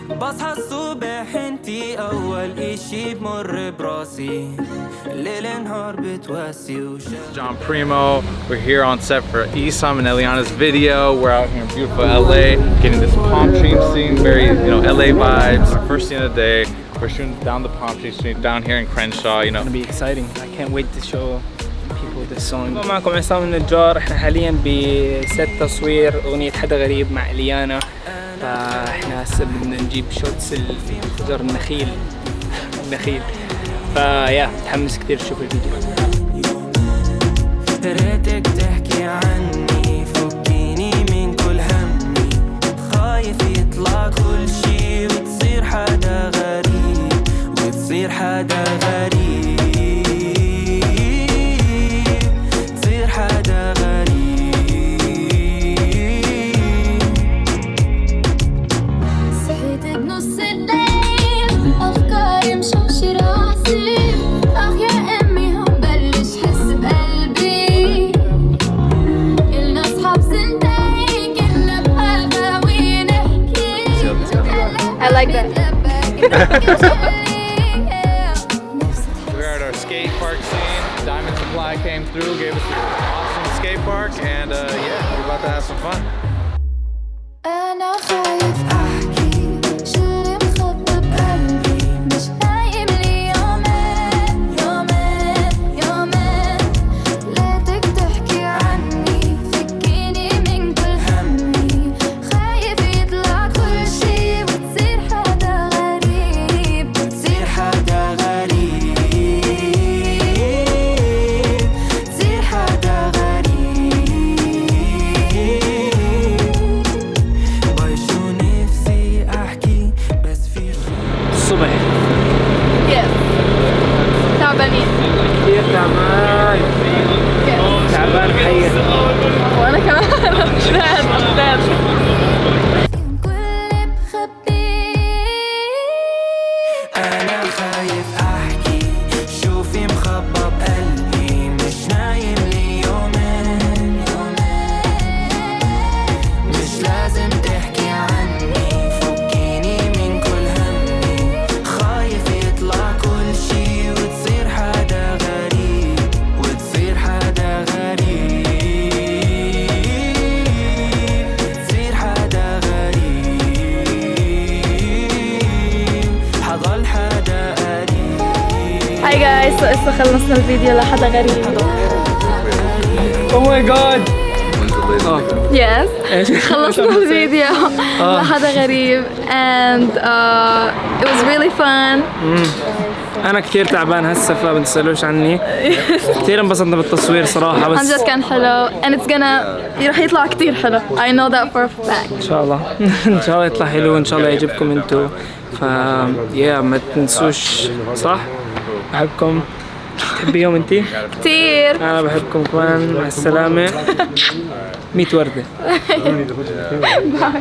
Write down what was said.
بصحى الصبح انتي اول اشي بمر براسي ليل نهار بتواسي. John Primo. We're here on set for Isam and Eliana's video. We're out here in beautiful LA, getting this palm tree scene, very LA vibes. Our first scene of the day. We're shooting down the palm tree scene down here in Crenshaw. It's gonna be exciting. I can't wait to show people this song. معكم عصام النجار. احنا حاليا بست تصوير اغنية حدا غريب مع إليانا. فاحنا هسه بدنا نجيب شوتس شجر النخيل. فيا متحمس كثير تشوف الفيديو. ريتك تحكي عني فكيني من كل همي خايف يطلع كل شي وتصير حدا غريب تصير حدا غريب صحيت بنص الليل أفكاري مشوشة راسي أخ يا أمي هم بلش حس بقلبي إلنا أصحاب سنتين كنا بهواوي نحكي I like that. We're at our skate park scene. Diamond Supply came through, gave us an awesome skate park, and yeah, we're about to have some fun. أنا خايف أحكي شو اللي مخبى بقلبي مش نايم لي يومين ليتك تحكي عني فكيني من كل همي خايف يطلع كل شي وتصير حدا غريب تصير حدا غريب الصبح. تعبانين كثير تعبان حقيقة. وانا كمان شبعت قدام. أنا خايف أحكي شوفي مخبى بقلبي مش نايم لي يومين مش لازم تحكي عني فكيني من كل همي خايف يطلع كل شي وتصير حدا غريب تصير حدا غريب حضل حدا قريب. هاي جايز لسه خلصنا الفيديو لحدا غريب. Oh my god. يس خلصنا الفيديو لحدا غريب and it was really fun. أنا كثير تعبان هسه فبتسألوش عني. كثير انبسطنا بالتصوير صراحة عن بس جد كان حلو and it's gonna رح يطلع كتير حلو. I know that for a fact. إن شاء الله إن شاء الله يطلع حلو وإن شاء الله يعجبكم انتو. يا ما تنسوش صح؟ بحبكم. تحبيهم انتي؟ كتير. أنا بحبكم كمان. مع السلامة. 100 وردة.